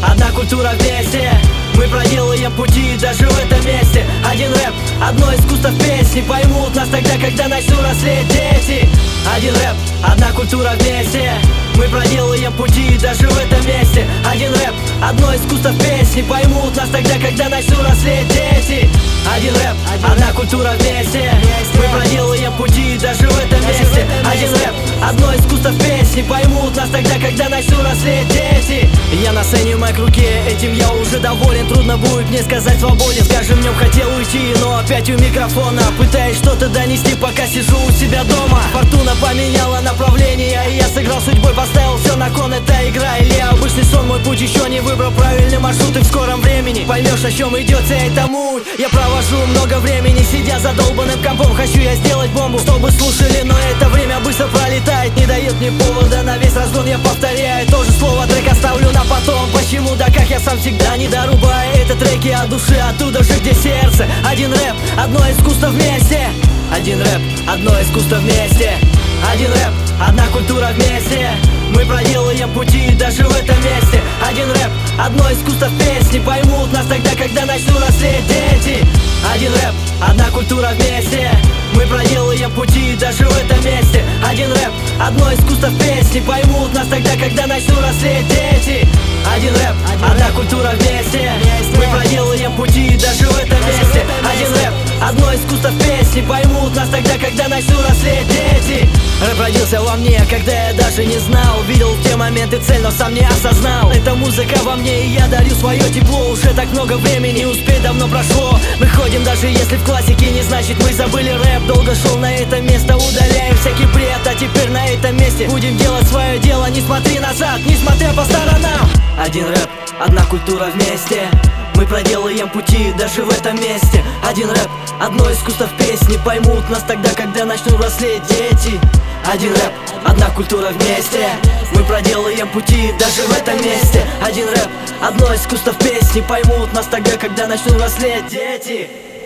одна культура вместе. Мы проделаем пути даже в этом месте. Один рэп, одно искусство в песне. Поймут нас тогда, когда начнут взрослеть дети. Один рэп, одна культура вместе. Мы проделаем пути даже в этом месте. Один рэп, одно искусство в песне. Поймут нас тогда, когда начнут взрослеть дети. Один рэп, одна культура вместе. Мы проделаем пути даже в этом месте. Один рэп, одно искусство в песне. Поймут нас тогда, когда начнут взрослеть дети. Я на сцене в моей руке, этим я уже доволен. Трудно будет мне сказать свободен. Скажем, в нем хотел уйти, но опять у микрофона. Пытаюсь что-то донести, пока сижу у себя дома. Фортуна поменяла направление, и я сыграл судьбой, поставил все на кон. Это игра или обычный сон, мой путь еще не выбрал правильный маршрут. И в скором времени поймешь, о чем идет вся эта муть. Я провожу много времени, сидя за долбанным компом. Хочу я сделать бомбу, чтобы слушали, но это время быстро пролетает. Не дает мне повода на весь разгон, я повторяю то же слово, трек оставлю на потом. Почему, да как я сам всегда не дорубаю. Это треки от души, оттуда же, где сердце. Один рэп, одно искусство вместе. Один рэп, одно искусство вместе. Один рэп, одна культура вместе. Мы проделаем пути даже в этом месте. Один рэп, одно искусство в песне. Поймут нас тогда, когда начнут взрослеть дети. Один рэп, одна культура вместе. Мы проделаем пути даже в этом месте. Один рэп, одно искусство в песне. Поймут нас тогда, когда начнут взрослеть дети. Один рэп, одна культура вместе. Мы проделаем пути даже в этом месте. Один рэп, одно искусство в песне. Поймут нас тогда, когда начнут взрослеть дети. Рэп родился во мне, когда я даже не знал. Видел в те моменты цель, но сам не осознал. Эта музыка во мне, и я дарю свое тепло. Уже так много времени, успеть давно прошло. Мы ходим, даже если в классике, не значит мы забыли рэп. Долго шел на это место, удаляем всякий бред. А теперь на этом месте будем делать свое дело. Не смотри назад, не смотря по сторонам. Один рэп, одна культура вместе. Мы проделаем пути даже в этом месте. Один рэп, одно искусство в песне. Поймут нас тогда, когда начнут взрослеть дети. Один рэп, одна культура вместе. Мы проделаем пути даже в этом месте. Один рэп, одно искусство в песне. Поймут нас тогда, когда начнут взрослеть дети.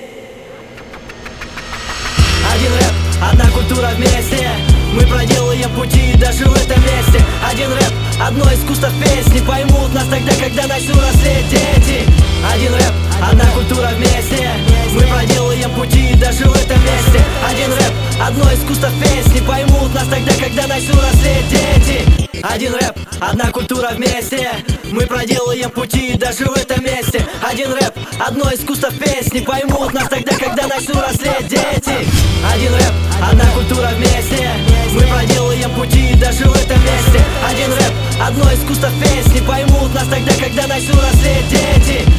Один рэп, одна культура вместе. Мы проделаем пути даже в этом месте. Один рэп, одно искусство в песне. Поймут нас тогда, когда начнут взрослеть дети. Один рэп, одна культура вместе. Мы проделаем пути даже в этом месте. Один рэп, одно искусство в песне. Поймут нас тогда, когда начнут взрослеть дети. Один рэп, одна культура вместе. Мы проделаем пути даже в этом месте. Один рэп, одно искусство в песне. Поймут нас тогда, когда начнут взрослеть дети. Один рэп, одна культура вместе. Мы проделаем пути даже в этом месте. Один рэп, одно искусство в песне. Поймут нас тогда, когда начнут взрослеть дети.